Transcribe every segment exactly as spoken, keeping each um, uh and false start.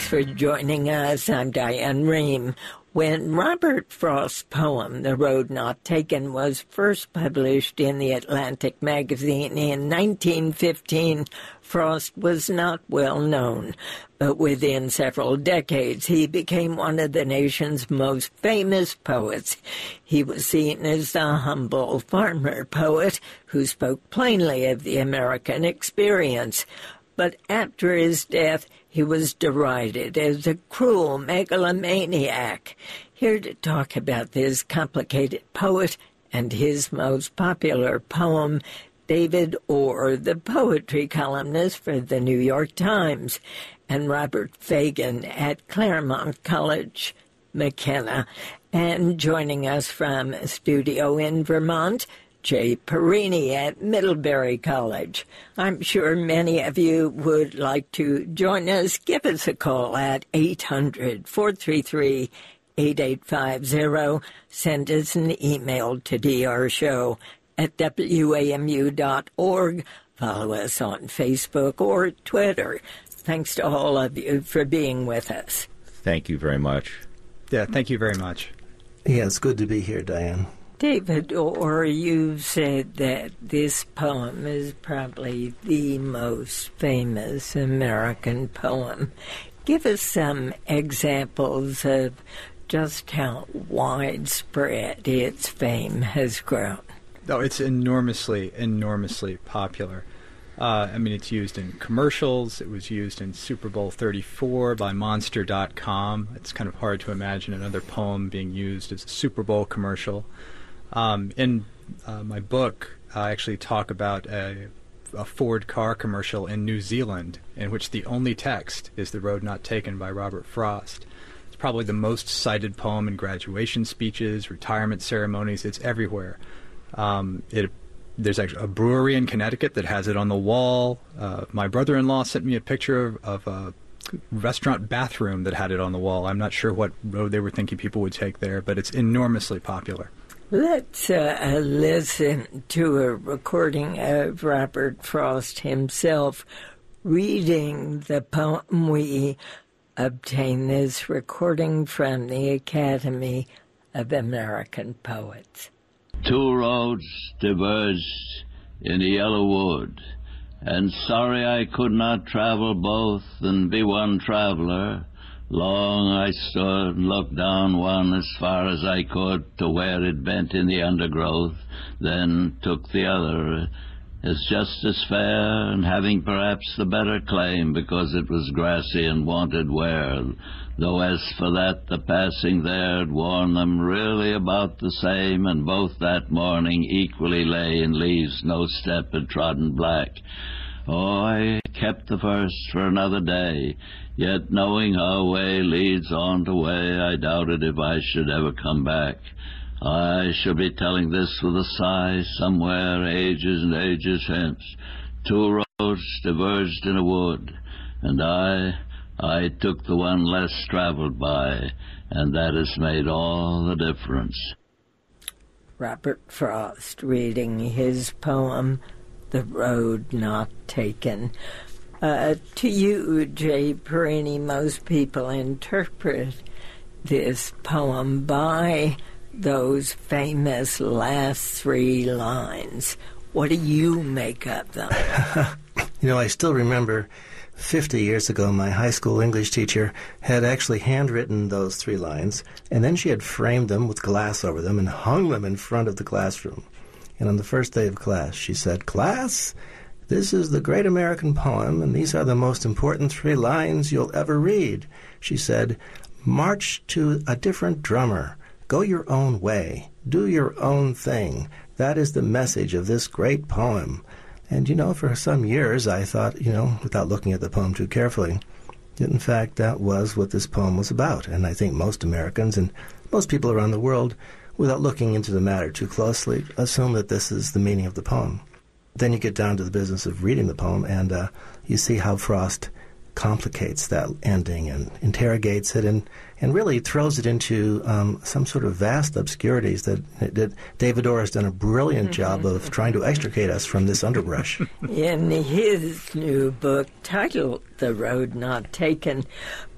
for joining us. I'm Diane Rehm. When Robert Frost's poem, The Road Not Taken, was first published in the Atlantic magazine in nineteen fifteen, Frost was not well known. But within several decades, he became one of the nation's most famous poets. He was seen as the humble farmer poet who spoke plainly of the American experience. But after his death, he was derided as a cruel megalomaniac. Here to talk about this complicated poet and his most popular poem, David Orr, the poetry columnist for the New York Times, and Robert Fagan at Claremont College, McKenna. And joining us from a studio in Vermont, Jay Perini at Middlebury College. I'm sure many of you would like to join us. Give us a call at eight hundred, four three three, eight eight five zero. Send us an email to drshow at W A M U dot org. Follow us on Facebook or Twitter. Thanks to all of you for being with us. Thank you very much. Yeah, thank you very much. Yeah, it's good to be here, Diane. David Orr, you've said that this poem is probably the most famous American poem. Give us some examples of just how widespread its fame has grown. Oh, it's enormously, enormously popular. Uh, I mean, it's used in commercials. It was used in Super Bowl thirty-four by Monster dot com. It's kind of hard to imagine another poem being used as a Super Bowl commercial. Um, in uh, my book, I actually talk about a, a Ford car commercial in New Zealand in which the only text is The Road Not Taken by Robert Frost. It's probably the most cited poem in graduation speeches, retirement ceremonies. It's everywhere. Um, it, there's actually a brewery in Connecticut that has it on the wall. Uh, my brother-in-law sent me a picture of, of a restaurant bathroom that had it on the wall. I'm not sure what road they were thinking people would take there, but it's enormously popular. Let's uh, listen to a recording of Robert Frost himself reading the poem. We obtained this recording from the Academy of American Poets. Two roads diverged in the yellow wood, and sorry I could not travel both and be one traveler. Long I stood and looked down one as far as I could to where it bent in the undergrowth, then took the other as just as fair, and having perhaps the better claim because it was grassy and wanted wear, though as for that the passing there'd worn them really about the same, and both that morning equally lay in leaves no step had trodden black. Oh, I kept the first for another day, yet knowing how way leads on to way, I doubted if I should ever come back. I shall be telling this with a sigh somewhere ages and ages hence. Two roads diverged in a wood, and I, I took the one less traveled by, and that has made all the difference. Robert Frost reading his poem, The Road Not Taken. Uh, to you, Jay Perini, most people interpret this poem by those famous last three lines. What do you make of them? You know, I still remember fifty years ago, my high school English teacher had actually handwritten those three lines, and then she had framed them with glass over them and hung them in front of the classroom. And on the first day of class, she said, "Class, this is the great American poem, and these are the most important three lines you'll ever read." She said, "March to a different drummer. Go your own way. Do your own thing. That is the message of this great poem." And, you know, for some years I thought, you know, without looking at the poem too carefully, that in fact that was what this poem was about. And I think most Americans and most people around the world, without looking into the matter too closely, assume that this is the meaning of the poem. Then you get down to the business of reading the poem, and uh, you see how Frost complicates that ending and interrogates it and, and really throws it into um, some sort of vast obscurities that, that David Orr has done a brilliant job of trying to extricate us from this underbrush. In his new book titled The Road Not Taken,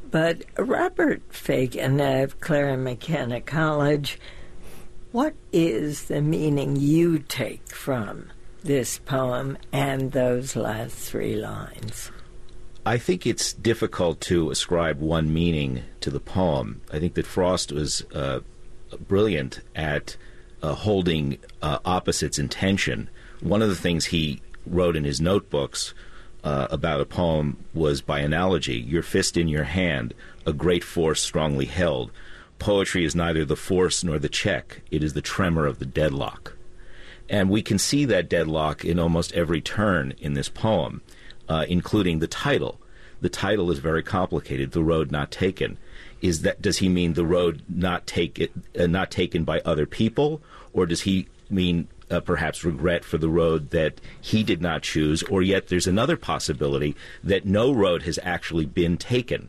But Robert Fagan of Clara McKenna College, what is the meaning you take from this poem and those last three lines? I think it's difficult to ascribe one meaning to the poem. I think that Frost was uh, brilliant at uh, holding uh, opposites in tension. One of the things he wrote in his notebooks uh, about a poem was by analogy: your fist in your hand, a great force strongly held. Poetry is neither the force nor the check. It is the tremor of the deadlock. And we can see that deadlock in almost every turn in this poem, uh, including the title. The title is very complicated, The Road Not Taken. Is that, does he mean the road not take it, uh, not taken by other people, or does he mean uh, perhaps regret for the road that he did not choose, or yet there's another possibility that no road has actually been taken?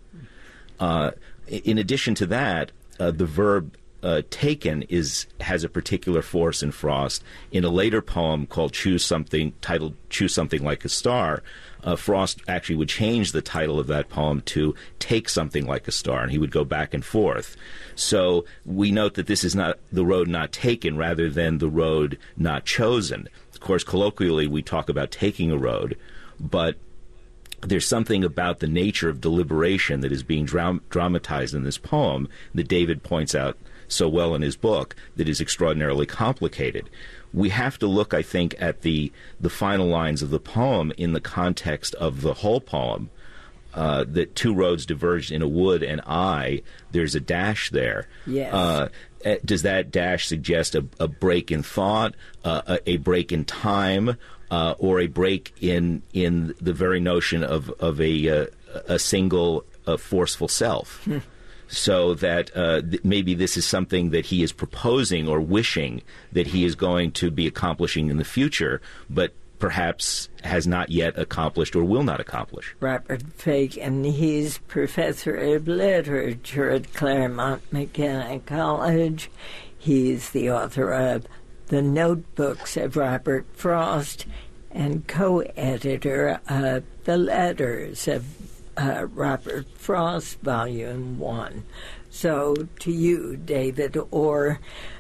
Uh, in addition to that, uh, the verb uh, taken is has a particular force in Frost. In a later poem called Choose Something, titled Choose Something Like a Star, uh, Frost actually would change the title of that poem to Take Something Like a Star, and he would go back and forth. So we note that this is not the road not taken rather than the road not chosen. Of course, colloquially, we talk about taking a road, but there's something about the nature of deliberation that is being dram- dramatized in this poem that David points out so well in his book that is extraordinarily complicated. We have to look, I think, at the the final lines of the poem in the context of the whole poem. Uh, that two roads diverged in a wood, and I, there's a dash there. Yes. Uh, does that dash suggest a, a break in thought, uh, a, a break in time, uh, or a break in in the very notion of of a uh, a single uh, forceful self? So that uh, th- maybe this is something that he is proposing or wishing that he is going to be accomplishing in the future, but perhaps has not yet accomplished or will not accomplish. Robert Fagan, he's professor of literature at Claremont McKenna College. He's the author of The Notebooks of Robert Frost and co-editor of The Letters of uh, Robert Frost, Volume one. So to you, David, or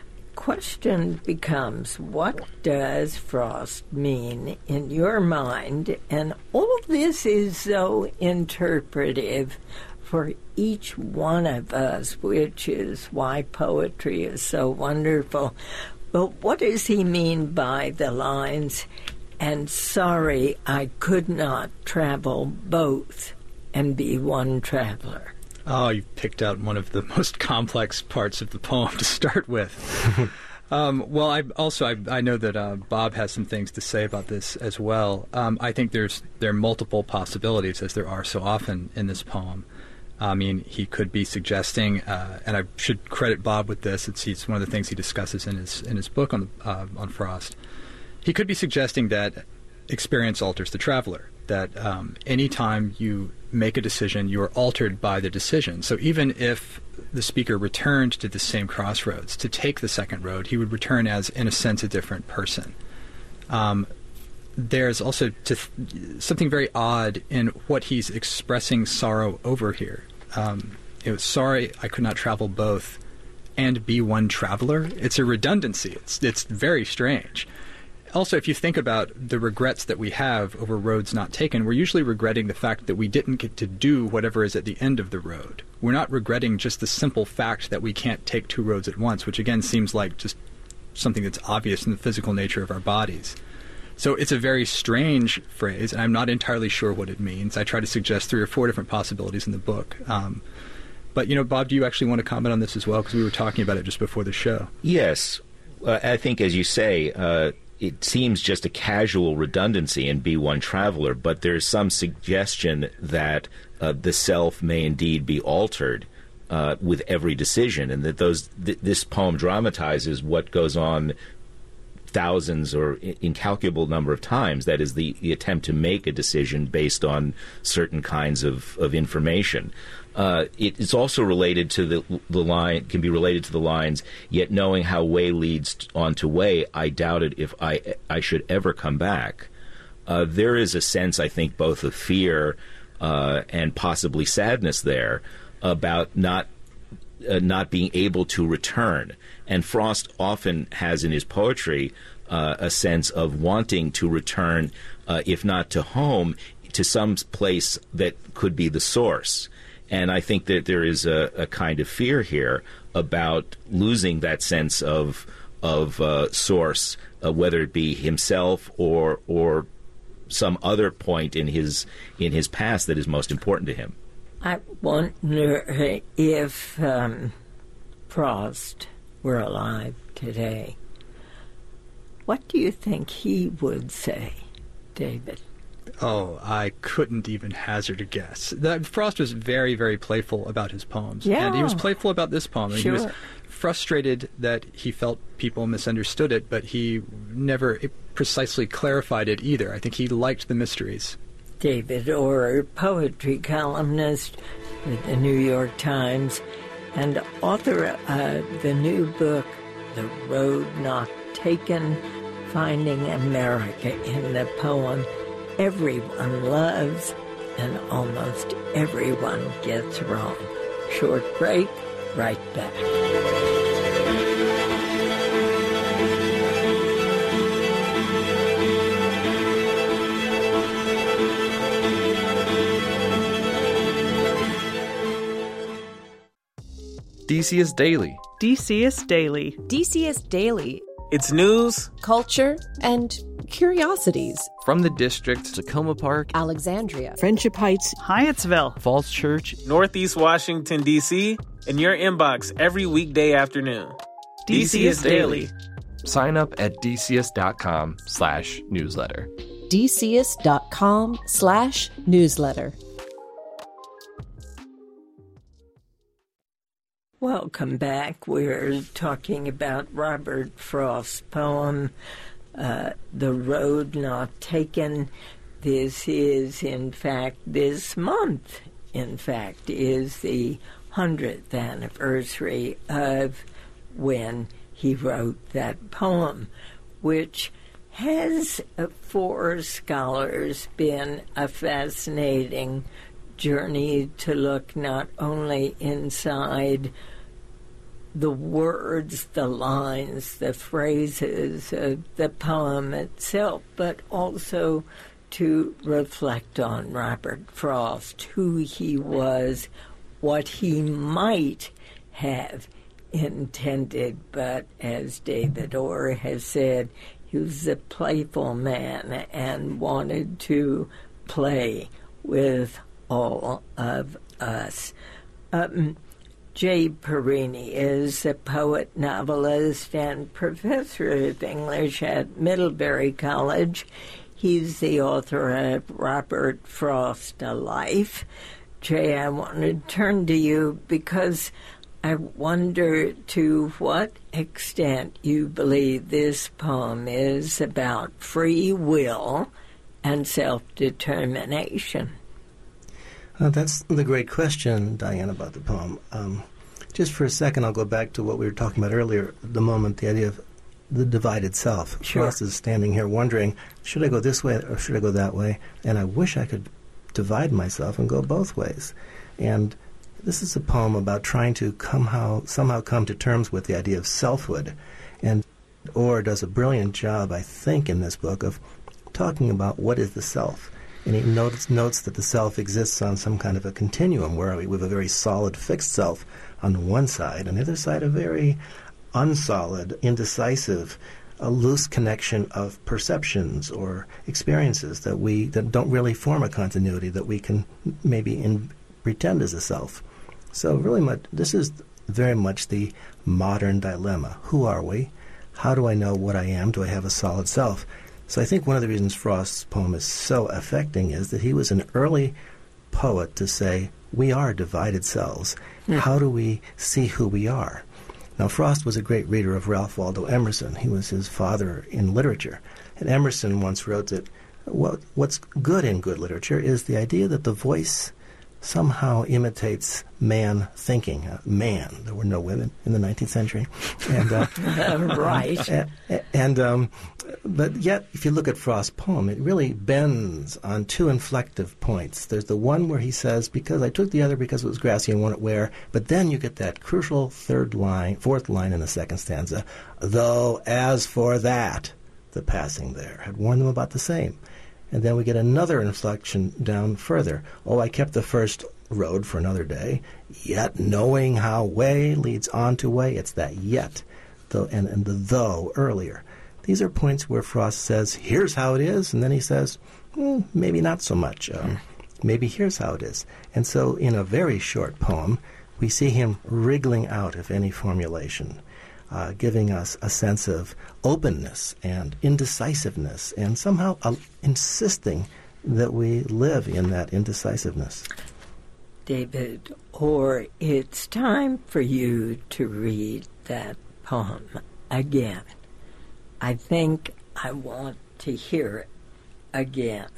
question becomes, what does Frost mean in your mind? And all of this is so interpretive for each one of us, which is why poetry is so wonderful. But what does he mean by the lines, and sorry I could not travel both and be one traveler? Oh, you picked out one of the most complex parts of the poem to start with. um, well, I also I, I know that uh, Bob has some things to say about this as well. Um, I think there's there are multiple possibilities, as there are so often in this poem. I mean, he could be suggesting, uh, and I should credit Bob with this. It's, it's one of the things he discusses in his in his book on uh, on Frost. He could be suggesting that experience alters the traveler. That um, any time you make a decision, you are altered by the decision. So even if the speaker returned to the same crossroads to take the second road, he would return as, in a sense, a different person. Um, there's also to th- something very odd in what he's expressing sorrow over here. Um, it was, sorry I could not travel both and be one traveler. It's a redundancy. It's it's very strange. Also, if you think about the regrets that we have over roads not taken, we're usually regretting the fact that we didn't get to do whatever is at the end of the road. We're not regretting just the simple fact that we can't take two roads at once, which again seems like just something that's obvious in the physical nature of our bodies. So it's a very strange phrase, and I'm not entirely sure what it means. I try to suggest three or four different possibilities in the book. Um, but, you know, Bob, do you actually want to comment on this as well? Because we were talking about it just before the show. Yes. Uh, I think, as you say, uh, it seems just a casual redundancy in be one traveler, but there's some suggestion that uh, the self may indeed be altered uh, with every decision, and that those th- this poem dramatizes what goes on thousands or incalculable number of times. That is the, the attempt to make a decision based on certain kinds of, of information. Uh, it, it's also related to the the line, can be related to the lines, yet knowing how way leads on to way, I doubted if I I should ever come back. Uh, there is a sense, I think, both of fear uh, and possibly sadness there. about not uh, not being able to return. And Frost often has in his poetry uh, a sense of wanting to return, uh, if not to home, to some place that could be the source. And I think that there is a, a kind of fear here about losing that sense of of uh, source, uh, whether it be himself or or some other point in his in his past that is most important to him. I wonder if um, Frost were alive today, what do you think he would say, David? Oh, I couldn't even hazard a guess. That Frost was very, very playful about his poems. Yeah. And he was playful about this poem. Sure. He was frustrated that he felt people misunderstood it, but he never precisely clarified it either. I think he liked the mysteries. David Orr, poetry columnist with the New York Times and author of the new book, The Road Not Taken, Finding America in the Poem Everyone Loves and Almost Everyone Gets Wrong. Short break, right back. D C S Daily. D C S Daily. D C S Daily. It's news, culture, and curiosities. From the district, Tacoma Park, Alexandria, Friendship Heights, Hyattsville, Falls Church, Northeast Washington, D C, in your inbox every weekday afternoon. D C S Daily. Sign up at dcs.com slash newsletter. dcs.com slash newsletter. Welcome back. We're talking about Robert Frost's poem, uh, The Road Not Taken. This is, in fact, this month, in fact, is the hundredth anniversary of when he wrote that poem, which has, uh, for scholars, been a fascinating journey to look not only inside the words, the lines, the phrases of the poem itself, but also to reflect on Robert Frost, who he was, what he might have intended. But as David Orr has said, he was a playful man and wanted to play with all of us. Um, Jay Perini is a poet, novelist, and professor of English at Middlebury College. He's the author of Robert Frost, A Life. Jay, I want to turn to you because I wonder to what extent you believe this poem is about free will and self-determination. Uh, that's the great question, Diane, about the poem. Um, just for a second, I'll go back to what we were talking about earlier, the moment, the idea of the divided self. Sure. Frost is standing here wondering, should I go this way or should I go that way? And I wish I could divide myself and go both ways. And this is a poem about trying to somehow, somehow come to terms with the idea of selfhood. And Orr does a brilliant job, I think, in this book of talking about what is the self. And he notes, notes that the self exists on some kind of a continuum where we have a very solid, fixed self on the one side, on the other side a very unsolid, indecisive, a loose connection of perceptions or experiences that we that don't really form a continuity that we can maybe in, pretend as a self. So really much, this is very much the modern dilemma. Who are we? How do I know what I am? Do I have a solid self? So I think one of the reasons Frost's poem is so affecting is that he was an early poet to say, we are divided selves. Mm. How do we see who we are? Now, Frost was a great reader of Ralph Waldo Emerson. He was his father in literature. And Emerson once wrote that what, what's good in good literature is the idea that the voice somehow imitates man thinking. Uh, man, there were no women in the nineteenth century, and uh, right. And, and um, but yet, if you look at Frost's poem, it really bends on two inflective points. There's the one where he says, "Because I took the other because it was grassy and wanted wear," but then you get that crucial third line, fourth line in the second stanza. Though as for that, the passing there had warned them about the same. And then we get another inflection down further. Oh, I kept the first road for another day, yet knowing how way leads on to way. It's that yet, though, and, and the though earlier. These are points where Frost says, here's how it is, and then he says, hmm, maybe not so much. Um, maybe here's how it is. And so in a very short poem, we see him wriggling out of any formulation, Uh, giving us a sense of openness and indecisiveness, and somehow uh, insisting that we live in that indecisiveness. David, or it's time for you to read that poem again. I think I want to hear it again,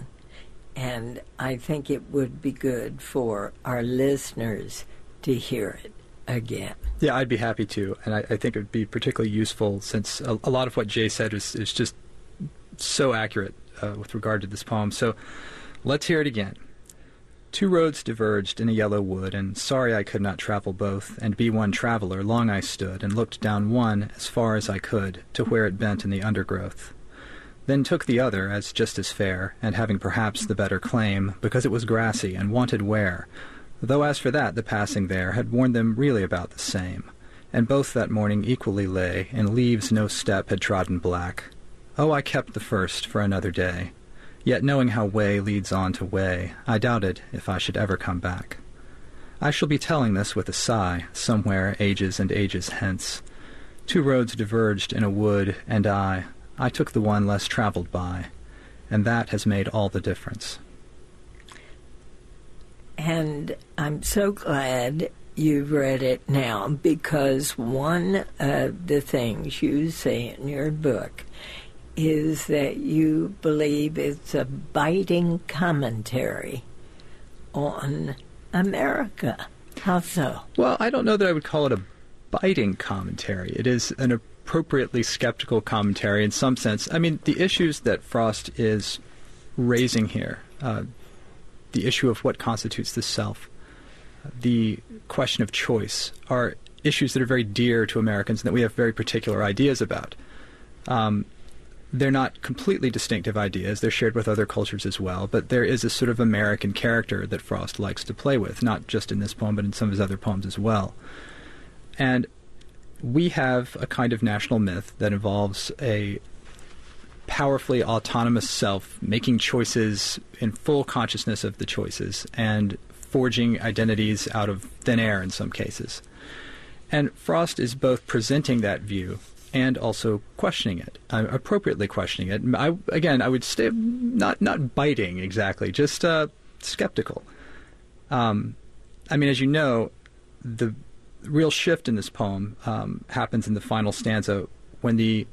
and I think it would be good for our listeners to hear it again. Yeah, I'd be happy to, and I, I think it would be particularly useful since a, a lot of what Jay said is, is just so accurate uh, with regard to this poem. So let's hear it again. Two roads diverged in a yellow wood, and sorry I could not travel both, and be one traveller, long I stood, and looked down one as far as I could, to where it bent in the undergrowth. Then took the other as just as fair, and having perhaps the better claim, because it was grassy and wanted wear, though as for that the passing there had warned them really about the same, and both that morning equally lay, in leaves no step had trodden black. Oh, I kept the first for another day, yet knowing how way leads on to way, I doubted if I should ever come back. I shall be telling this with a sigh, somewhere ages and ages hence. Two roads diverged in a wood, and I, I took the one less travelled by, and that has made all the difference. And I'm so glad you've read it now, because one of the things you say in your book is that you believe it's a biting commentary on America. How so? Well, I don't know that I would call it a biting commentary. It is an appropriately skeptical commentary in some sense. I mean, the issues that Frost is raising here, uh, the issue of what constitutes the self, the question of choice, are issues that are very dear to Americans and that we have very particular ideas about. Um, they're not completely distinctive ideas. They're shared with other cultures as well, but there is a sort of American character that Frost likes to play with, not just in this poem, but in some of his other poems as well. And we have a kind of national myth that involves a powerfully autonomous self making choices in full consciousness of the choices and forging identities out of thin air in some cases. And Frost is both presenting that view and also questioning it, uh, appropriately questioning it. I, again, I would say not not biting exactly, just uh, skeptical. Um, I mean, as you know, the real shift in this poem um, happens in the final stanza when the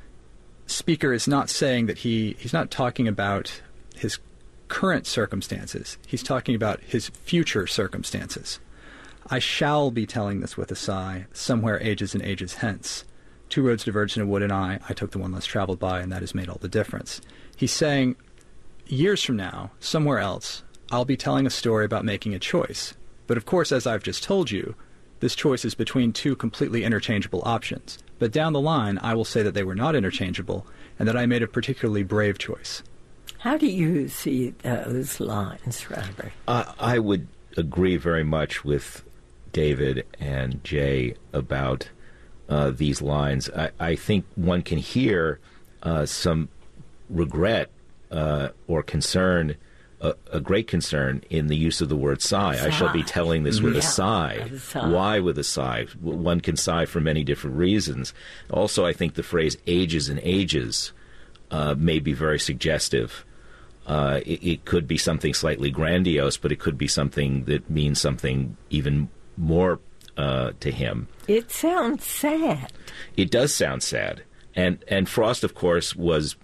speaker is not saying that he he's not talking about his current circumstances. He's talking about his future circumstances. I shall be telling this with a sigh, somewhere ages and ages hence. Two roads diverged in a wood, and I, I took the one less traveled by, and that has made all the difference. He's saying, years from now, somewhere else, I'll be telling a story about making a choice. But of course, as I've just told you, this choice is between two completely interchangeable options. But down the line, I will say that they were not interchangeable, and that I made a particularly brave choice. How do you see those lines, Robert? Uh, I would agree very much with David and Jay about uh, these lines. I, I think one can hear uh, some regret uh, or concern, uh, a great concern, in the use of the word sigh. sigh. I shall be telling this with yeah. a, sigh. a sigh. Why with a sigh? One can sigh for many different reasons. Also, I think the phrase ages and ages uh, may be very suggestive. Uh, it, it could be something slightly grandiose, but it could be something that means something even more uh, to him. It sounds sad. It does sound sad. And and Frost, of course, was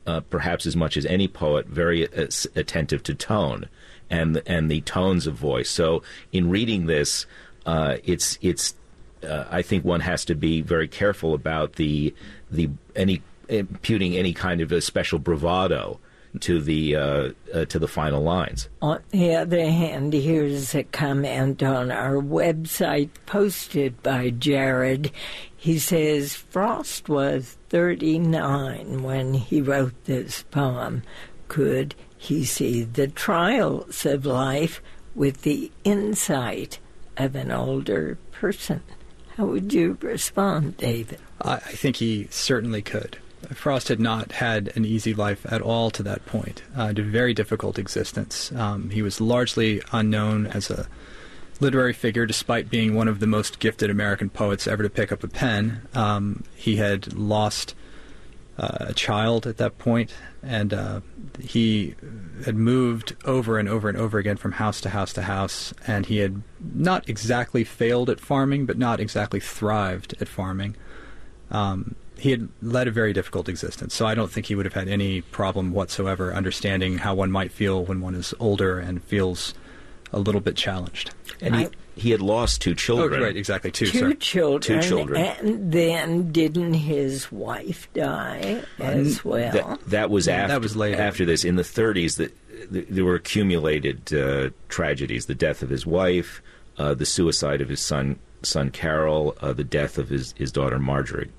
uh, perhaps as much as any poet, very uh, attentive to tone and and the tones of voice. So in reading this, uh, it's it's uh, I think one has to be very careful about the the any imputing any kind of a special bravado to the uh, uh, to the final lines. On the other hand, here's a comment on our website posted by Jared. He says, Frost was thirty-nine when he wrote this poem. Could he see the trials of life with the insight of an older person? How would you respond, David? I, I think he certainly could. Frost had not had an easy life at all to that point. Uh, had a very difficult existence. Um, he was largely unknown as a literary figure, despite being one of the most gifted American poets ever to pick up a pen. Um, he had lost uh, a child at that point, and uh, he had moved over and over and over again from house to house to house, and he had not exactly failed at farming, but not exactly thrived at farming. Um, he had led a very difficult existence, so I don't think he would have had any problem whatsoever understanding how one might feel when one is older and feels a little bit challenged. And he, he had lost two children. Oh, right, exactly, two, Two sorry. children. Two children. And then didn't his wife die as well? That, that was after, that was later. After this. In the thirties, the, the, there were accumulated uh, tragedies. The death of his wife, uh, the suicide of his son, son Carol, uh, the death of his, his daughter Marjorie.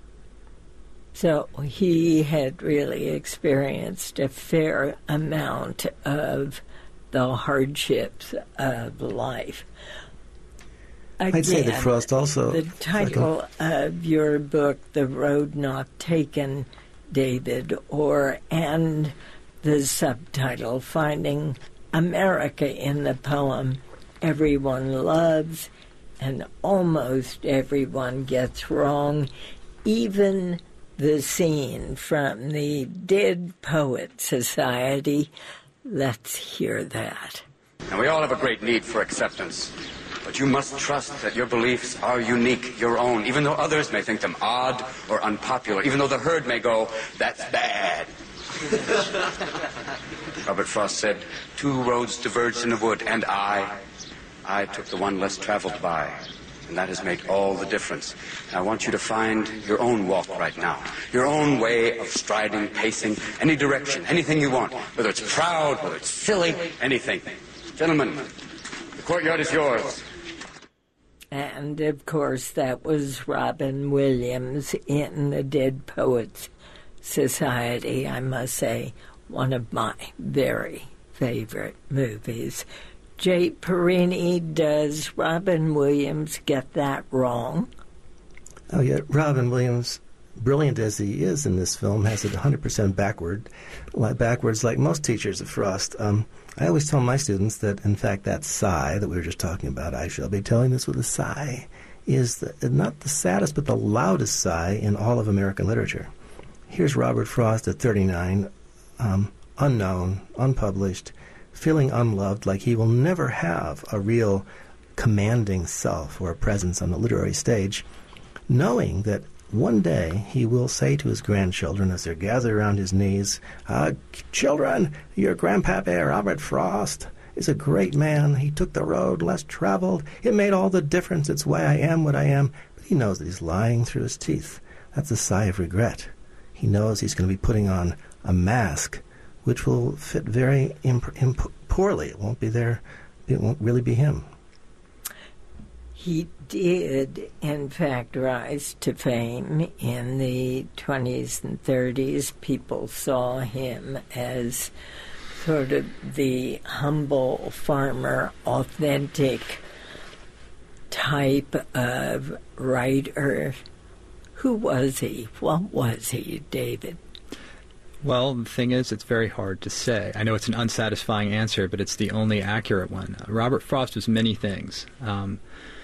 So he had really experienced a fair amount of the hardships of life. Again, I'd say that Frost also... The title of your book, The Road Not Taken, David, or and the subtitle, Finding America in the Poem, Everyone Loves and Almost Everyone Gets Wrong, even the scene from the Dead Poet Society. Let's hear that. And we all have a great need for acceptance. But you must trust that your beliefs are unique, your own, even though others may think them odd or unpopular, even though the herd may go, that's bad. Robert Frost said, two roads diverged in a wood, and I, I took the one less traveled by. And that has made all the difference. And I want you to find your own walk right now, your own way of striding, pacing, any direction, anything you want, whether it's proud, whether it's silly, anything. Gentlemen, the courtyard is yours. And, of course, that was Robin Williams in the Dead Poets Society, I must say, one of my very favorite movies. Jay Perini, does Robin Williams get that wrong? Oh, yeah. Robin Williams, brilliant as he is in this film, has it one hundred percent backward, like backwards like most teachers of Frost. Um, I always tell my students that, in fact, that sigh that we were just talking about, I shall be telling this with a sigh, is the, not the saddest but the loudest sigh in all of American literature. Here's Robert Frost at thirty-nine, um, unknown, unpublished, feeling unloved, like he will never have a real commanding self or a presence on the literary stage, knowing that one day he will say to his grandchildren as they're gathered around his knees, uh, children, your grandpapa, Robert Frost, is a great man. He took the road less traveled. It made all the difference. It's why I am what I am. But he knows that he's lying through his teeth. That's a sigh of regret. He knows he's going to be putting on a mask which will fit very imp- imp- poorly. It won't be there. It won't really be him. He did, in fact, rise to fame in the twenties and thirties. People saw him as sort of the humble farmer, authentic type of writer. Who was he? What was he, David? Well, the thing is, it's very hard to say. I know it's an unsatisfying answer, but it's the only accurate one. Uh, Robert Frost was many things. Um,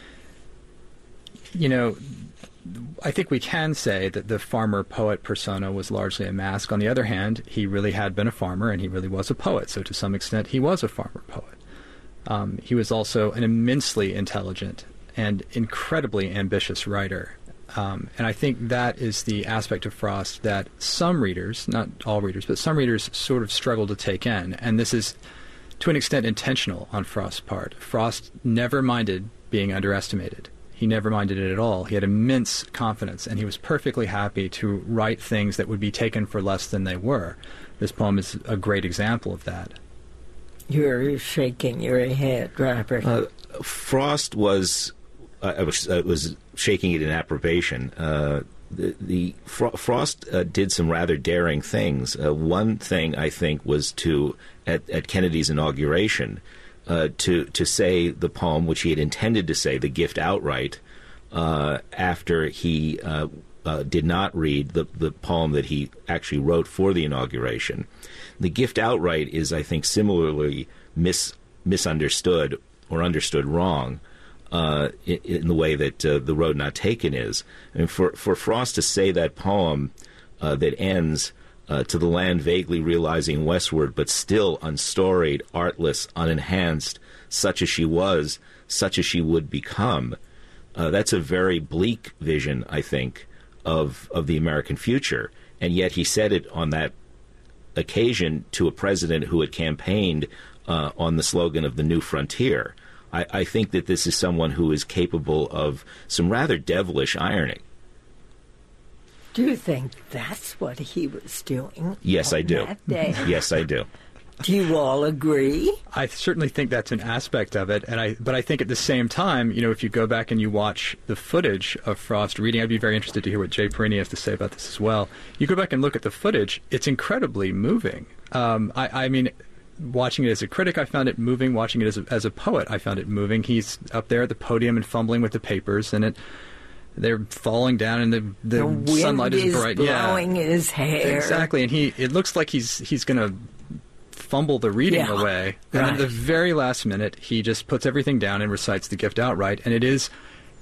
you know, I think we can say that the farmer-poet persona was largely a mask. On the other hand, he really had been a farmer, and he really was a poet, so to some extent he was a farmer-poet. Um, he was also an immensely intelligent and incredibly ambitious writer. Um, and I think that is the aspect of Frost that some readers, not all readers, but some readers sort of struggle to take in. And this is, to an extent, intentional on Frost's part. Frost never minded being underestimated. He never minded it at all. He had immense confidence, and he was perfectly happy to write things that would be taken for less than they were. This poem is a great example of that. You're shaking your head, Robert. Uh, Frost was, uh, I was, uh, was shaking it in approbation. Uh, the, the Fro- Frost uh, did some rather daring things. Uh, one thing, I think, was to, at, at Kennedy's inauguration, uh, to, to say the poem, which he had intended to say, The Gift outright, uh, after he uh, uh, did not read the, the poem that he actually wrote for the inauguration. The Gift outright is, I think, similarly mis- misunderstood or understood wrong uh, in, in the way that uh, The Road Not Taken is. I mean, for, for Frost to say that poem uh, that ends, uh, to the land vaguely realizing westward, but still unstoried, artless, unenhanced, such as she was, such as she would become, uh, that's a very bleak vision, I think, of, of the American future. And yet he said it on that occasion to a president who had campaigned uh, on the slogan of the New Frontier. I, I think that this is someone who is capable of some rather devilish irony. Do you think that's what he was doing? Yes, I do. That day? Yes, I do. Do you all agree? I certainly think that's an aspect of it, and I. But I think at the same time, you know, if you go back and you watch the footage of Frost reading, I'd be very interested to hear what Jay Perini has to say about this as well. You go back and look at the footage; it's incredibly moving. Um, I, I mean, watching it as a critic, I found it moving. Watching it as a, as a poet, I found it moving. He's up there at the podium and fumbling with the papers, and it. They're falling down, and the the, the wind sunlight is, is bright. blowing yeah, his hair exactly, and he. It looks like he's he's going to fumble the reading yeah, away, and right. at the very last minute, he just puts everything down and recites the gift outright. And it is,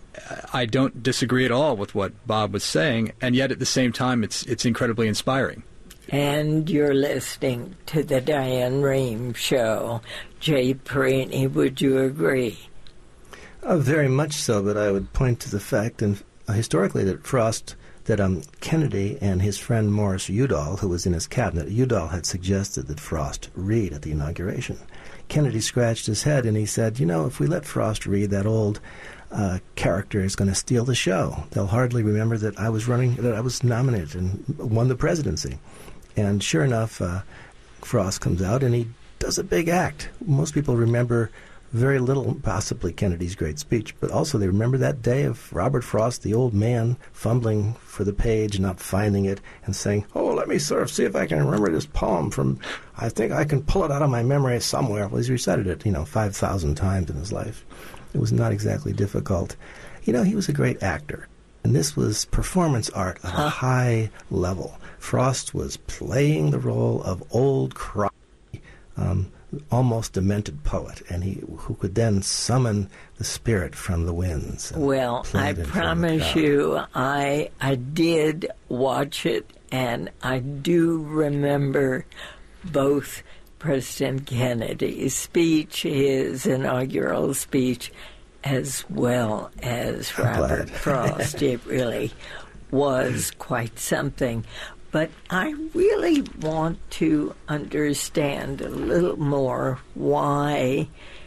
I don't disagree at all with what Bob was saying, and yet at the same time, it's it's incredibly inspiring. And you're listening to the Diane Rehm Show. Jay Perini, would you agree? Uh, very much so, but I would point to the fact, and uh, historically, that Frost, that um, Kennedy and his friend Morris Udall, who was in his cabinet, Udall had suggested that Frost read at the inauguration. Kennedy scratched his head and he said, you know, if we let Frost read, that old uh, character is going to steal the show. They'll hardly remember that I was running, that I was nominated and won the presidency. And sure enough, uh, Frost comes out and he does a big act. Most people remember very little, possibly Kennedy's great speech, but also they remember that day of Robert Frost, the old man, fumbling for the page, not finding it, and saying, oh, let me sort of see if I can remember this poem from, I think I can pull it out of my memory somewhere. Well, he's recited it, you know, five thousand times in his life. It was not exactly difficult. You know, he was a great actor, and this was performance art at a high level. Frost was playing the role of old, crotchety, um, almost demented poet, and he who could then summon the spirit from the winds. Well, I promise you, I I did watch it, and I do remember both President Kennedy's speech, his inaugural speech, as well as Robert Frost. It really was quite something. But I really want to understand a little more why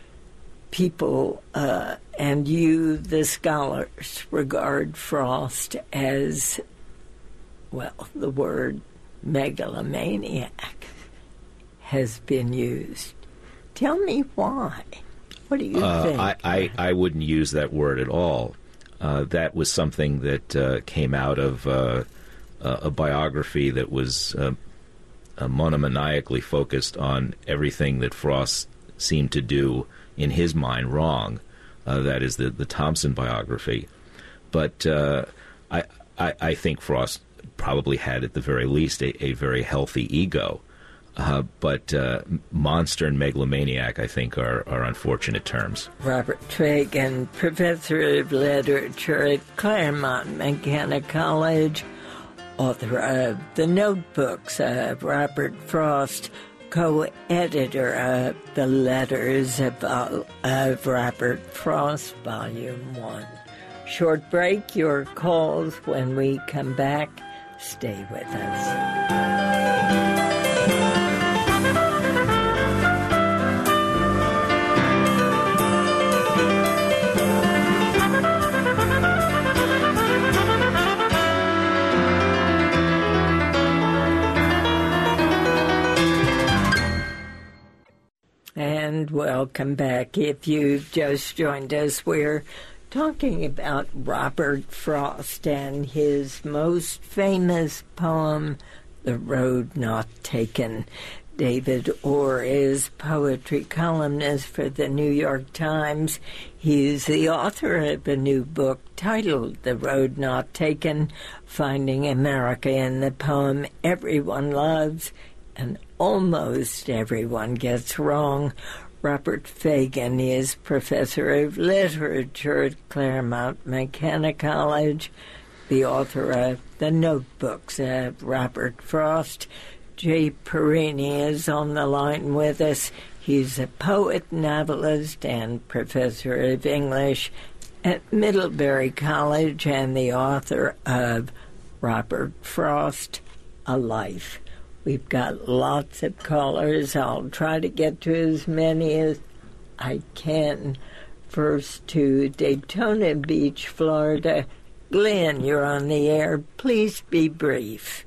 people, uh, and you, the scholars, regard Frost as, well, the word megalomaniac has been used. Tell me why. What do you uh, think? I, I, I wouldn't use that word at all. Uh, that was something that uh, came out of... Uh, Uh, a biography that was uh, uh, monomaniacally focused on everything that Frost seemed to do in his mind wrong. Uh, that is the, the Thompson biography. But uh, I, I, I think Frost probably had, at the very least, a, a very healthy ego. Uh, but uh, monster and megalomaniac, I think, are, are unfortunate terms. Robert Tragan, professor of literature at Claremont McKenna College, author of The Notebooks of Robert Frost, co-editor of The Letters of, of Robert Frost, Volume one. Short break, your calls. When we come back, stay with us. And welcome back. If you've just joined us, we're talking about Robert Frost and his most famous poem, The Road Not Taken. David Orr is poetry columnist for the New York Times. He's the author of a new book titled The Road Not Taken, Finding America in the Poem Everyone Loves and Almost Everyone Gets Wrong. Robert Fagan is professor of literature at Claremont McKenna College, the author of The Notebooks of Robert Frost. Jay Perini is on the line with us. He's a poet, novelist, and professor of English at Middlebury College and the author of Robert Frost, A Life. We've got lots of callers. I'll try to get to as many as I can. First to Daytona Beach, Florida. Glenn, you're on the air. Please be brief.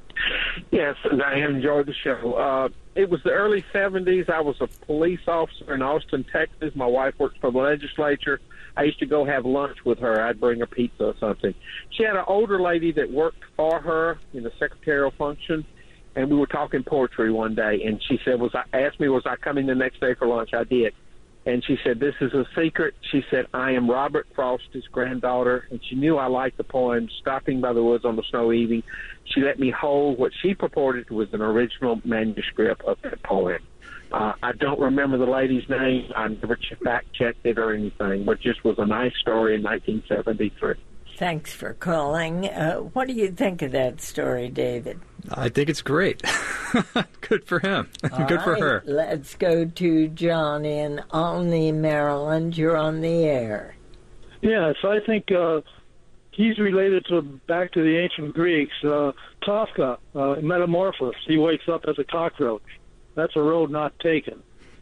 Yes, and I enjoyed the show. Uh, it was the early seventies. I was a police officer in Austin, Texas. My wife worked for the legislature. I used to go have lunch with her. I'd bring her pizza or something. She had an older lady that worked for her in a secretarial function. And we were talking poetry one day, and she said, "Was I asked me was I coming the next day for lunch?" I did, and she said, "This is a secret." She said, "I am Robert Frost's granddaughter," and she knew I liked the poem "Stopping by the Woods on the Snow Evening." She let me hold what she purported was an original manuscript of that poem. Uh, I don't remember the lady's name. I never fact checked it or anything, but just was a nice story in nineteen seventy-three. Thanks for calling. Uh, what do you think of that story, David? I think it's great. Good for him. All Good for right, her. Let's go to John in Olney, Maryland. You're on the air. Yes, I think uh, he's related to back to the ancient Greeks. Uh, Kafka, uh, Metamorphosis, he wakes up as a cockroach. That's a road not taken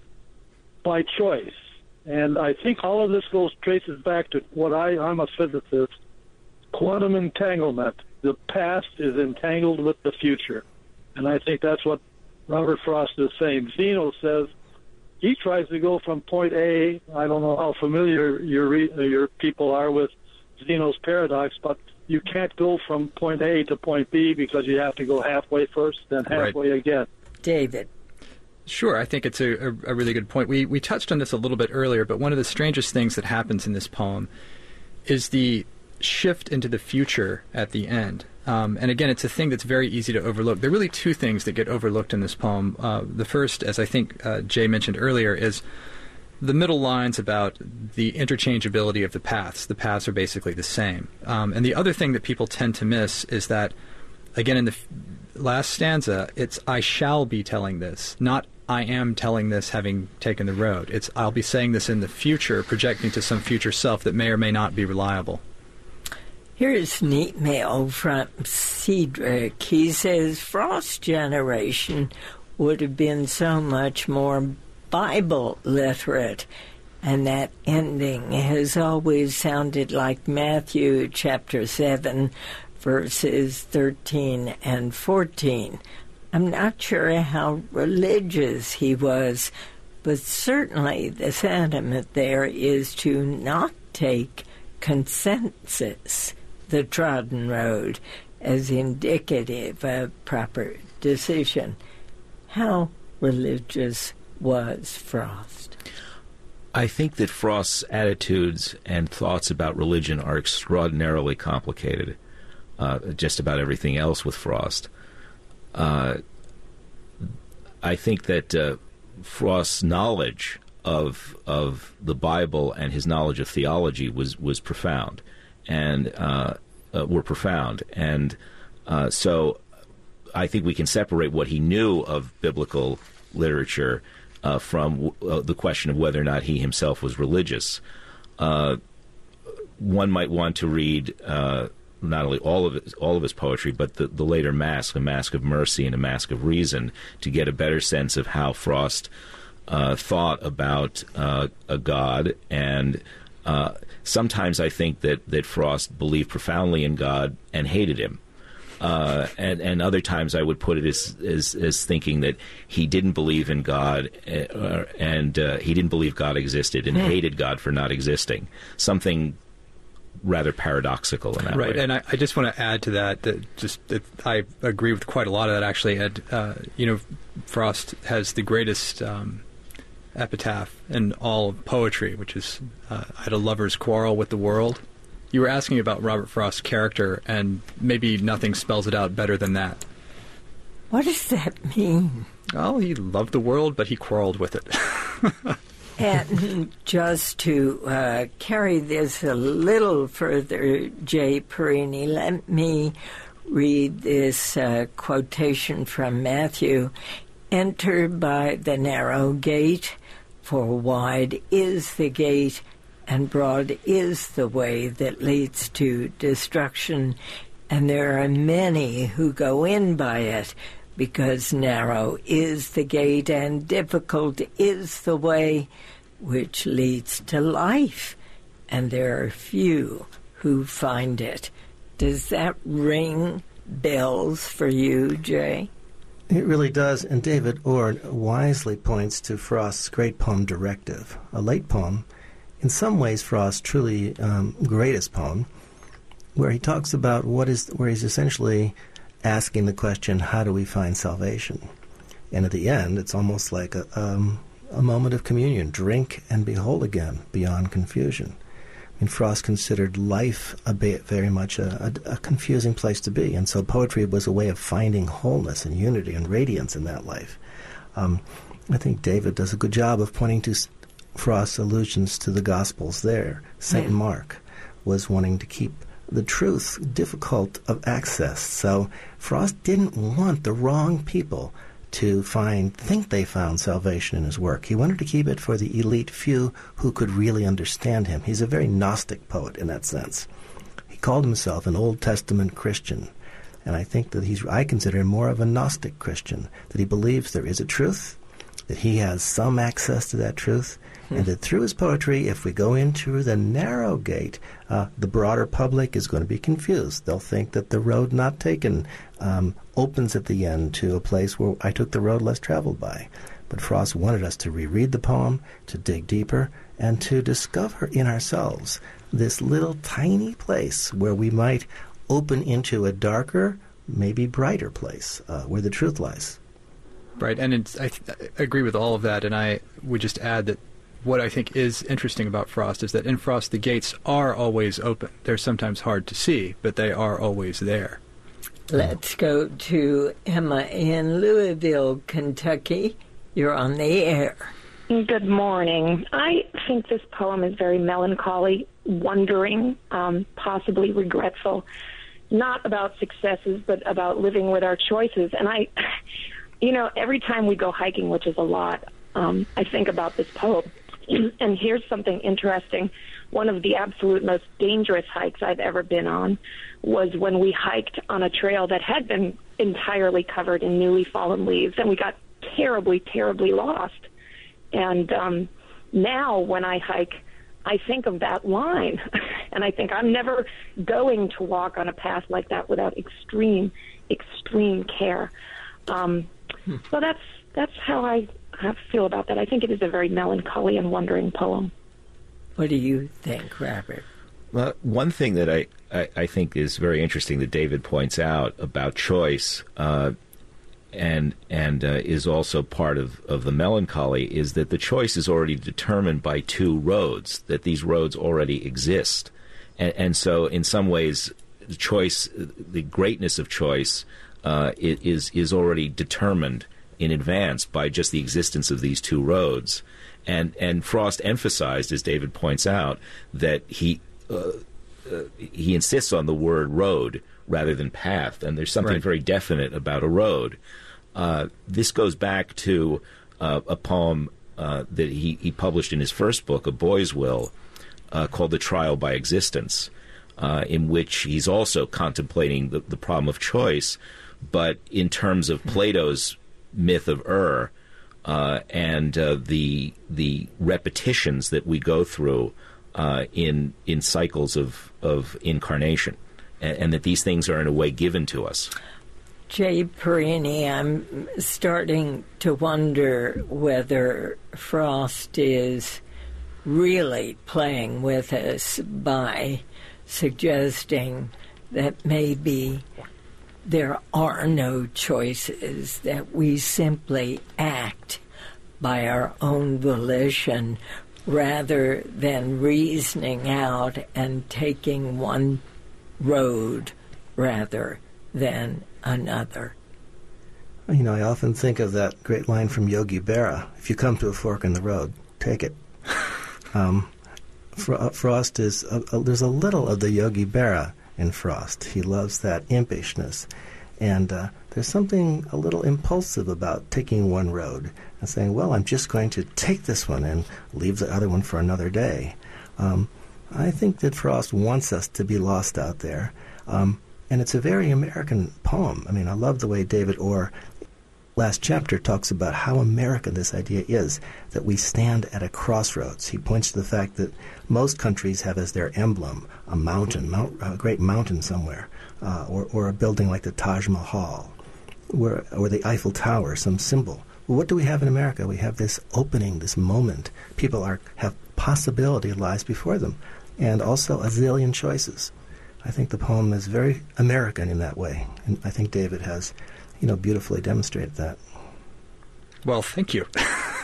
by choice. And I think all of this goes traces back to what I, I'm a physicist, quantum entanglement. The past is entangled with the future. And I think that's what Robert Frost is saying. Zeno says he tries to go from point A. I don't know how familiar your your people are with Zeno's paradox, but you can't go from point A to point B because you have to go halfway first, then halfway Right. again. David. Sure, I think it's a, a, a really good point. We we touched on this a little bit earlier, but one of the strangest things that happens in this poem is the shift into the future at the end. Um, and again, it's a thing that's very easy to overlook. There are really two things that get overlooked in this poem. Uh, the first, as I think uh, Jay mentioned earlier, is the middle lines about the interchangeability of the paths. The paths are basically the same. Um, and the other thing that people tend to miss is that, again, in the f- last stanza, it's I shall be telling this, not I am telling this having taken the road. It's I'll be saying this in the future, projecting to some future self that may or may not be reliable. Here's an email from Cedric. He says, Frost's generation would have been so much more Bible literate, and that ending has always sounded like Matthew chapter seven, verses thirteen and fourteen. I'm not sure how religious he was, but certainly the sentiment there is to not take consensus, the trodden road, as indicative of proper decision. How religious was Frost? I think that Frost's attitudes and thoughts about religion are extraordinarily complicated, uh, just about everything else with Frost. Uh, I think that uh, Frost's knowledge of of the Bible and his knowledge of theology was, was profound, and uh, uh, were profound. And uh, so I think we can separate what he knew of biblical literature uh, from uh, the question of whether or not he himself was religious. Uh, one might want to read uh, not only all of his, all of his poetry, but the, the later Masque, A Masque of Mercy and A Masque of Reason, to get a better sense of how Frost uh, thought about uh, a god. And uh, sometimes I think that, that Frost believed profoundly in God and hated him. Uh, and, and other times I would put it as, as, as thinking that he didn't believe in God uh, and uh, he didn't believe God existed and hated God for not existing. Something rather paradoxical in that right, way. and I, I just want to add to that that just that I agree with quite a lot of that, actually, Ed. Uh, you know, Frost has the greatest um, epitaph in all of poetry, which is, uh, I had a lover's quarrel with the world. You were asking about Robert Frost's character, and maybe nothing spells it out better than that. What does that mean? Well, he loved the world, but he quarreled with it. And just to uh, carry this a little further, Jay Perini, let me read this uh, quotation from Matthew. Enter by the narrow gate, for wide is the gate, and broad is the way that leads to destruction, and there are many who go in by it, because narrow is the gate and difficult is the way which leads to life, and there are few who find it. Does that ring bells for you, Jay? It really does, and David Orr wisely points to Frost's great poem Directive, a late poem, in some ways Frost's truly um, greatest poem, where he talks about what is, where he's essentially asking the question, how do we find salvation? And at the end, it's almost like a, um, a moment of communion. Drink and be whole again, beyond confusion. I mean, Frost considered life a bit, very much a, a, a confusing place to be, and so poetry was a way of finding wholeness and unity and radiance in that life. Um, I think David does a good job of pointing to Frost's allusions to the Gospels there. Saint Mm. Mark was wanting to keep the truth difficult of access. So Frost didn't want the wrong people to find, think they found salvation in his work. He wanted to keep it for the elite few who could really understand him. He's a very Gnostic poet in that sense. He called himself an Old Testament Christian. And I think that he's, I consider him more of a Gnostic Christian, that he believes there is a truth, that he has some access to that truth, and that through his poetry, if we go into the narrow gate, uh, the broader public is going to be confused. They'll think that the road not taken um, opens at the end to a place where I took the road less traveled by. But Frost wanted us to reread the poem, to dig deeper, and to discover in ourselves this little tiny place where we might open into a darker, maybe brighter place uh, where the truth lies. Right, and it's, I, th- I agree with all of that, and I would just add that what I think is interesting about Frost is that in Frost the gates are always open. They're sometimes hard to see, but they are always there. Let's go to Emma in Louisville, Kentucky. You're on the air. Good morning. I think this poem is very melancholy, wondering, um, possibly regretful, not about successes, but about living with our choices. And I, you know, every time we go hiking, which is a lot, um, I think about this poem. And here's something interesting. One of the absolute most dangerous hikes I've ever been on was when we hiked on a trail that had been entirely covered in newly fallen leaves, and we got terribly, terribly lost. And um, now when I hike, I think of that line, and I think I'm never going to walk on a path like that without extreme, extreme care. Um, hmm. So that's that's how I, I feel about that. I think it is a very melancholy and wondering poem. What do you think, Robert? Well, one thing that I, I, I think is very interesting that David points out about choice, uh, and and uh, is also part of, of the melancholy, is that the choice is already determined by two roads, that these roads already exist. And, and so in some ways, the choice, the greatness of choice uh, is is already determined in advance by just the existence of these two roads. And and Frost emphasized, as David points out, that he uh, uh, he insists on the word road rather than path, and there's something right. very definite about a road. Uh, this goes back to uh, a poem uh, that he, he published in his first book, A Boy's Will, uh, called The Trial by Existence, uh, in which he's also contemplating the, the problem of choice, but in terms of Plato's myth of Ur uh, and uh, the the repetitions that we go through uh, in in cycles of, of incarnation, and, and that these things are in a way given to us. Jay Perini, I'm starting to wonder whether Frost is really playing with us by suggesting that maybe there are no choices, that we simply act by our own volition rather than reasoning out and taking one road rather than another. You know, I often think of that great line from Yogi Berra, if you come to a fork in the road, take it. um, Fro- Frost is, a, a, there's a little of the Yogi Berra in Frost. He loves that impishness. And uh, there's something a little impulsive about taking one road and saying, well, I'm just going to take this one and leave the other one for another day. Um, I think that Frost wants us to be lost out there. Um, And it's a very American poem. I mean, I love the way David Orr, last chapter, talks about how American this idea is, that we stand at a crossroads. He points to the fact that most countries have as their emblem a mountain, mount, a great mountain somewhere, uh, or, or a building like the Taj Mahal, or, or the Eiffel Tower, some symbol. Well, what do we have in America? We have this opening, this moment. People are have possibility lies before them, and also a zillion choices. I think the poem is very American in that way, and I think David has, you know, beautifully demonstrated that. Well, thank you.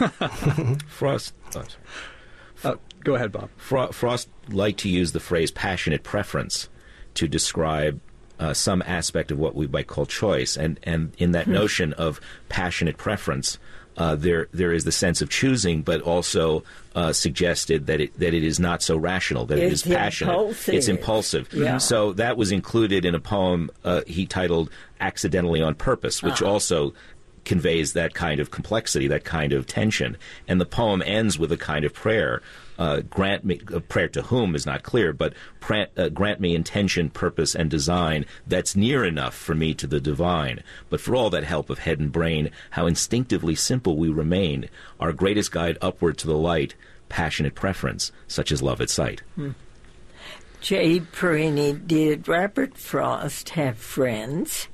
Frost. Oh, uh, go ahead, Bob. Fro- Frost liked to use the phrase passionate preference to describe uh, some aspect of what we might call choice, and and in that notion of passionate preference, Uh, there, there is the sense of choosing, but also uh, suggested that it that it is not so rational, that it's it is passionate. Impulsive. It's impulsive. Yeah. So that was included in a poem uh, he titled "Accidentally on Purpose," which uh-huh. also conveys that kind of complexity, that kind of tension. And the poem ends with a kind of prayer. Uh, grant me a prayer to whom is not clear, but pra- uh, grant me intention, purpose, and design that's near enough for me to the divine. But for all that help of head and brain, how instinctively simple we remain, our greatest guide upward to the light, passionate preference, such as love at sight. Hmm. Jay Perini, did Robert Frost have friends?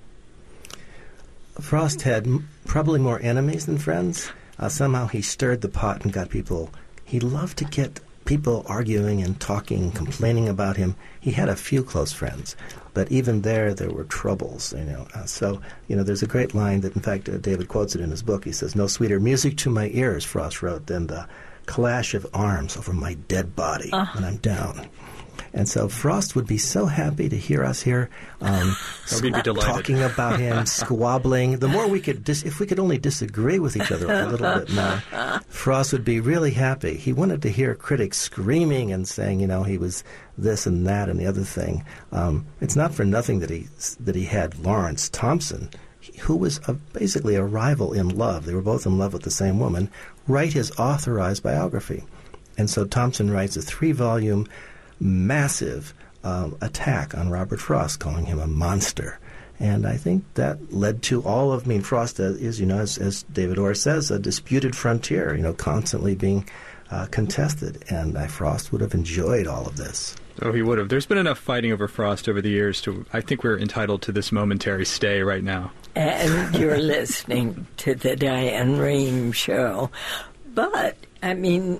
Frost had m- probably more enemies than friends. Uh, somehow he stirred the pot and got people. He loved to get people arguing and talking, complaining about him. He had a few close friends, but even there, there were troubles. You know, uh, so you know, there's a great line that, in fact, uh, David quotes it in his book. He says, "No sweeter music to my ears," Frost wrote, "than the clash of arms over my dead body uh. when I'm down." And so Frost would be so happy to hear us here um, squ- talking about him, squabbling. The more we could, dis- if we could only disagree with each other a little bit more, Frost would be really happy. He wanted to hear critics screaming and saying, you know, he was this and that and the other thing. Um, it's not for nothing that he that he had Lawrence Thompson, who was a, basically a rival in love. They were both in love with the same woman. Write his authorized biography, and so Thompson writes a three-volume. Massive um, attack on Robert Frost, calling him a monster. And I think that led to all of, I mean, Frost is, you know, as, as David Orr says, a disputed frontier, you know, constantly being uh, contested. And uh, Frost would have enjoyed all of this. Oh, he would have. There's been enough fighting over Frost over the years to, I think we're entitled to this momentary stay right now. And you're listening to the Diane Rehm Show. But, I mean...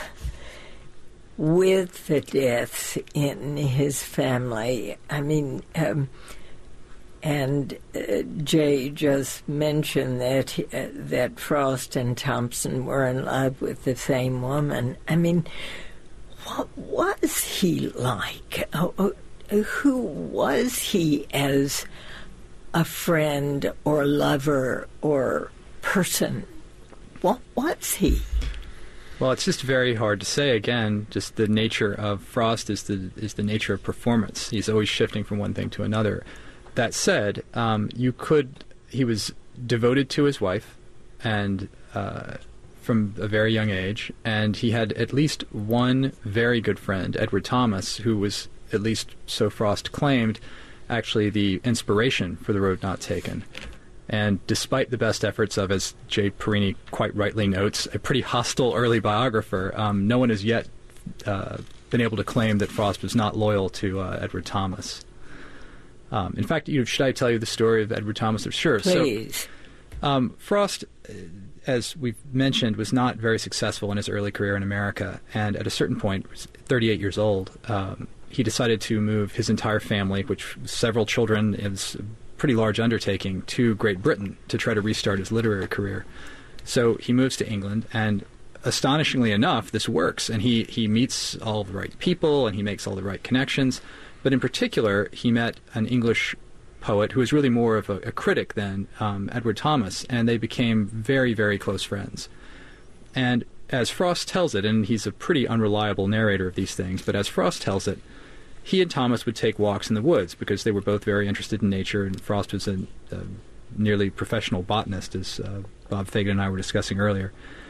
with the deaths in his family, I mean, um, and uh, Jay just mentioned that uh, that Frost and Thompson were in love with the same woman. I mean, what was he like? Oh, oh, who was he as a friend or lover or person? What was he? Well, it's just very hard to say. Again, just the nature of Frost is the is the nature of performance. He's always shifting from one thing to another. That said, um, you could he was devoted to his wife, and uh, from a very young age, and he had at least one very good friend, Edward Thomas, who was, at least so Frost claimed, actually the inspiration for The Road Not Taken. And despite the best efforts of, as Jay Perini quite rightly notes, a pretty hostile early biographer, um, no one has yet uh, been able to claim that Frost was not loyal to uh, Edward Thomas. Um, in fact, you know, should I tell you the story of Edward Thomas? Sure. Please. So, um, Frost, as we've mentioned, was not very successful in his early career in America, and at a certain point, thirty-eight years old, um, he decided to move his entire family, which was several children, is a pretty large undertaking, to Great Britain to try to restart his literary career. So he moves to England, and astonishingly enough, this works, and he, he meets all the right people, and he makes all the right connections. But in particular, he met an English poet who was really more of a, a critic than um, Edward Thomas, and they became very, very close friends. And as Frost tells it, and he's a pretty unreliable narrator of these things, but as Frost tells it, he and Thomas would take walks in the woods because they were both very interested in nature, and Frost was a, a nearly professional botanist, as uh, Bob Fagan and I were discussing earlier.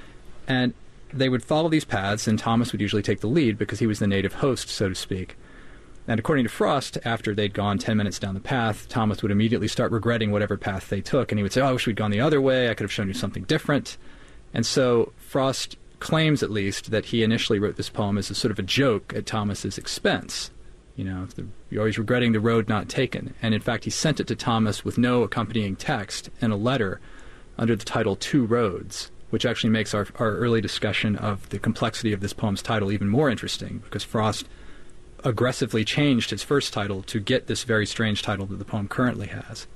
And they would follow these paths, and Thomas would usually take the lead because he was the native host, so to speak. And according to Frost, after they'd gone ten minutes down the path, Thomas would immediately start regretting whatever path they took, and he would say, oh, I wish we'd gone the other way, I could have shown you something different. And so Frost claims, at least, that he initially wrote this poem as a sort of a joke at Thomas's expense. You know, the, you're always regretting the road not taken. And in fact, he sent it to Thomas with no accompanying text in a letter under the title Two Roads, which actually makes our, our early discussion of the complexity of this poem's title even more interesting, because Frost aggressively changed his first title to get this very strange title that the poem currently has.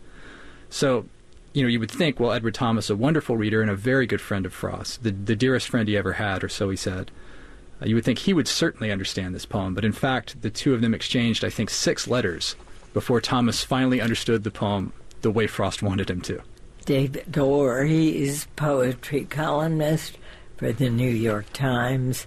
So, you know, you would think, well, Edward Thomas, a wonderful reader and a very good friend of Frost, the, the dearest friend he ever had, or so he said, uh, you would think he would certainly understand this poem. But in fact, the two of them exchanged, I think, six letters before Thomas finally understood the poem the way Frost wanted him to. David Orr, he is poetry columnist for the New York Times,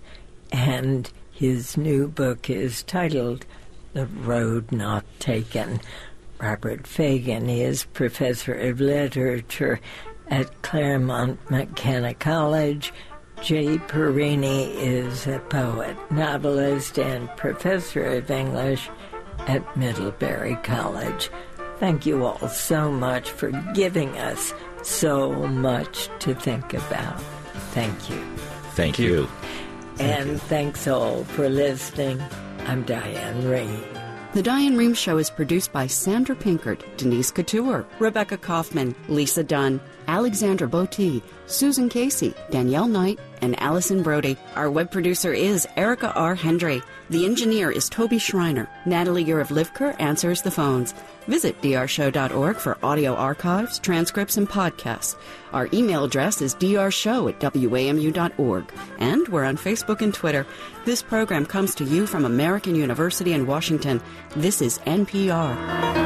and his new book is titled The Road Not Taken. Robert Fagan is professor of literature at Claremont McKenna College. Jay Perini is a poet, novelist, and professor of English at Middlebury College. Thank you all so much for giving us so much to think about. Thank you. Thank you. And Thank thanks all for listening. I'm Diane Rehm. The Diane Rehm Show is produced by Sandra Pinkert, Denise Couture, Rebecca Kaufman, Lisa Dunn, Alexandra Botti, Susan Casey, Danielle Knight, and Allison Brody. Our web producer is Erica R. Hendry. The engineer is Toby Schreiner. Natalie Uriv-Livker answers the phones. Visit d r show dot org for audio archives, transcripts, and podcasts. Our email address is d r show at w a m u dot org. And we're on Facebook and Twitter. This program comes to you from American University in Washington. This is N P R.